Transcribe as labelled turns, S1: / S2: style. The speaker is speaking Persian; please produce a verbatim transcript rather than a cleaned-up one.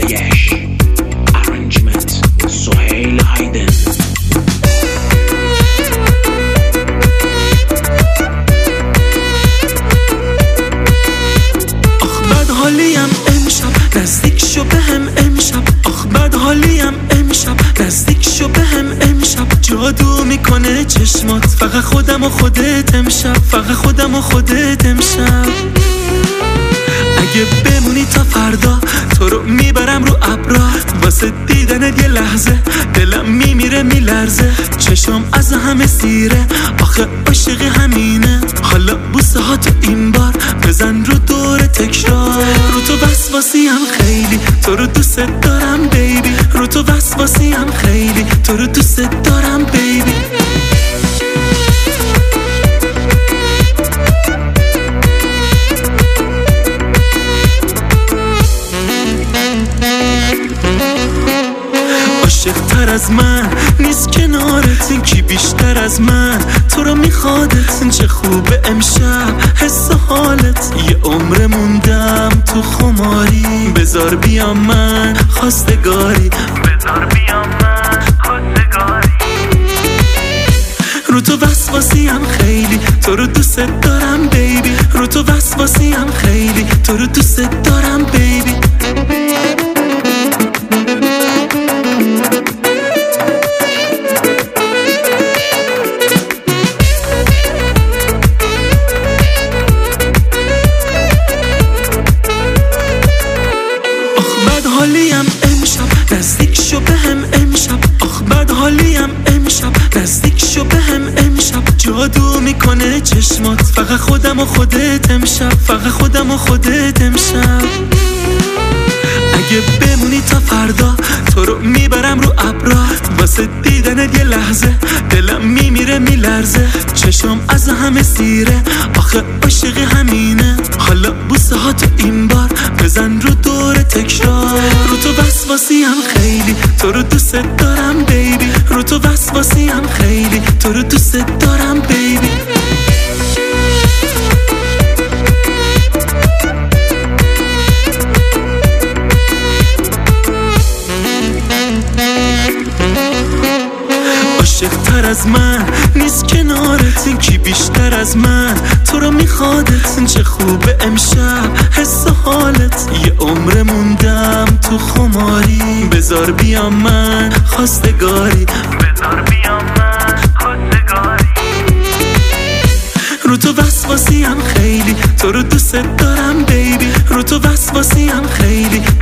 S1: Yash. Arrangement Sohail Hayden.
S2: آخ بد حالیم امشب نزدیک شو بهم امشب. آخ بد حالیم امشب نزدیک شو بهم امشب. جادو میکنه چشمات فقط خودم و خودت امشب. فقط خودم و خودت امشب. اگه بمونی تا فردا تو رو میبرم رو ابرا. واسه دیدنت یه لحظه دلم میمیره میلرزه. چشم از همه سیره آخه عاشق همینه. حالا بوسه ها تو این بار بزن رو دور تکرار. رو تو وسواسی هم خیلی تو رو دوست دارم بیبی. رو تو وسواسی هم خیلی تو رو دوست دارم بیبی. عاشق تر از من نیست کنارت. کی بیشتر از من تو رو میخوادت. چه خوبه امشب حس حالت. یه عمر موندم تو خماری. بذار بیام من خواستگاری. بذار بیام من خواستگاری. رو تو وسواسی هم خیلی تو رو دوست دارم بیبی. رو تو وسواسی هم خیلی تو رو دوست دارم بیبی. حالیم امشب نزدیک شو بهم امشب. آخ بد حالیم امشب نزدیک شو بهم امشب. جادو میکنه چشمات فقط خودم و خودت امشب. فقط خودم و خودت امشب. اگه بمونی تا فردا تو رو میبرم رو ابرا. واسه دیدنت یه لحظه دلم میمیره میلرزه. چشم از همه سیره آخه عاشق همینه. حالا بوسه ها تو این بار بزن رو دور تکرار. رو تو وسواسی هم خیلی تو رو دوست دارم بیبی. رو تو وسواسی هم خیلی تو رو دوست دارم بیبی. عاشق تر از من نیست کنارت. کی بیشتر از من تو رو میخوادت. چه خوبه امشب حس حالت. یه عمر موندم تو خماری. بذار بیام من خواستگاری. بذار بیام من خواستگاری. رو تو وسواسی هم خیلی تو رو دوست دارم بیبی. رو تو وسواسی هم خیلی